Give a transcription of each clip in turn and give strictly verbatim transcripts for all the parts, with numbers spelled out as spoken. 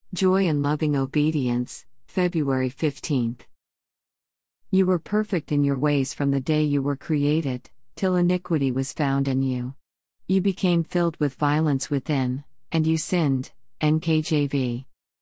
Joy and Loving Obedience, February fifteenth. You were perfect in your ways from the day you were created, till iniquity was found in you. You became filled with violence within, and you sinned. N K J V.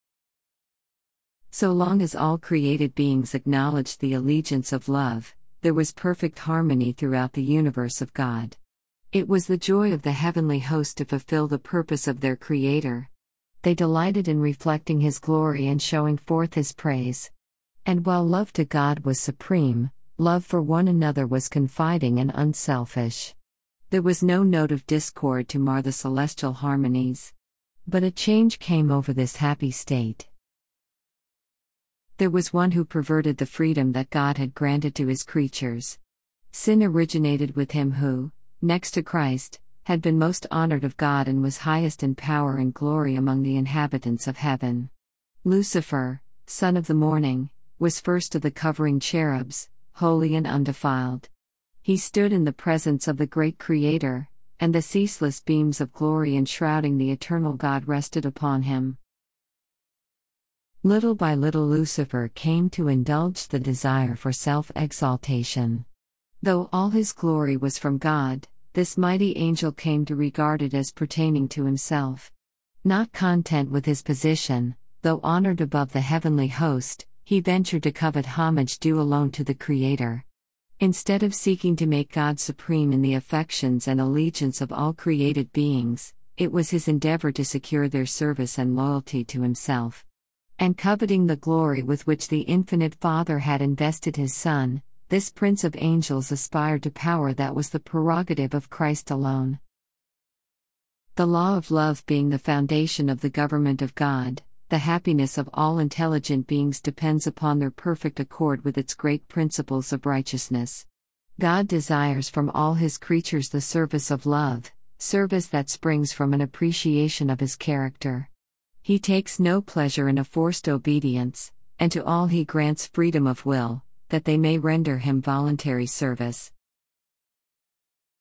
So long as all created beings acknowledged the allegiance of love, there was perfect harmony throughout the universe of God. It was the joy of the heavenly host to fulfill the purpose of their Creator. They delighted in reflecting His glory and showing forth His praise. And while love to God was supreme, love for one another was confiding and unselfish. There was no note of discord to mar the celestial harmonies. But a change came over this happy state. There was one who perverted the freedom that God had granted to His creatures. Sin originated with him who, next to Christ, had been most honored of God and was highest in power and glory among the inhabitants of heaven. Lucifer, son of the morning, was first of the covering cherubs, holy and undefiled. He stood in the presence of the great Creator, and the ceaseless beams of glory enshrouding the eternal God rested upon him. Little by little Lucifer came to indulge the desire for self-exaltation. Though all his glory was from God, this mighty angel came to regard it as pertaining to himself. Not content with his position, though honored above the heavenly host, he ventured to covet homage due alone to the Creator. Instead of seeking to make God supreme in the affections and allegiance of all created beings, it was his endeavor to secure their service and loyalty to himself. And coveting the glory with which the infinite Father had invested his Son, this prince of angels aspired to power that was the prerogative of Christ alone. The law of love being the foundation of the government of God, the happiness of all intelligent beings depends upon their perfect accord with its great principles of righteousness. God desires from all His creatures the service of love, service that springs from an appreciation of His character. He takes no pleasure in a forced obedience, and to all He grants freedom of will, that they may render Him voluntary service.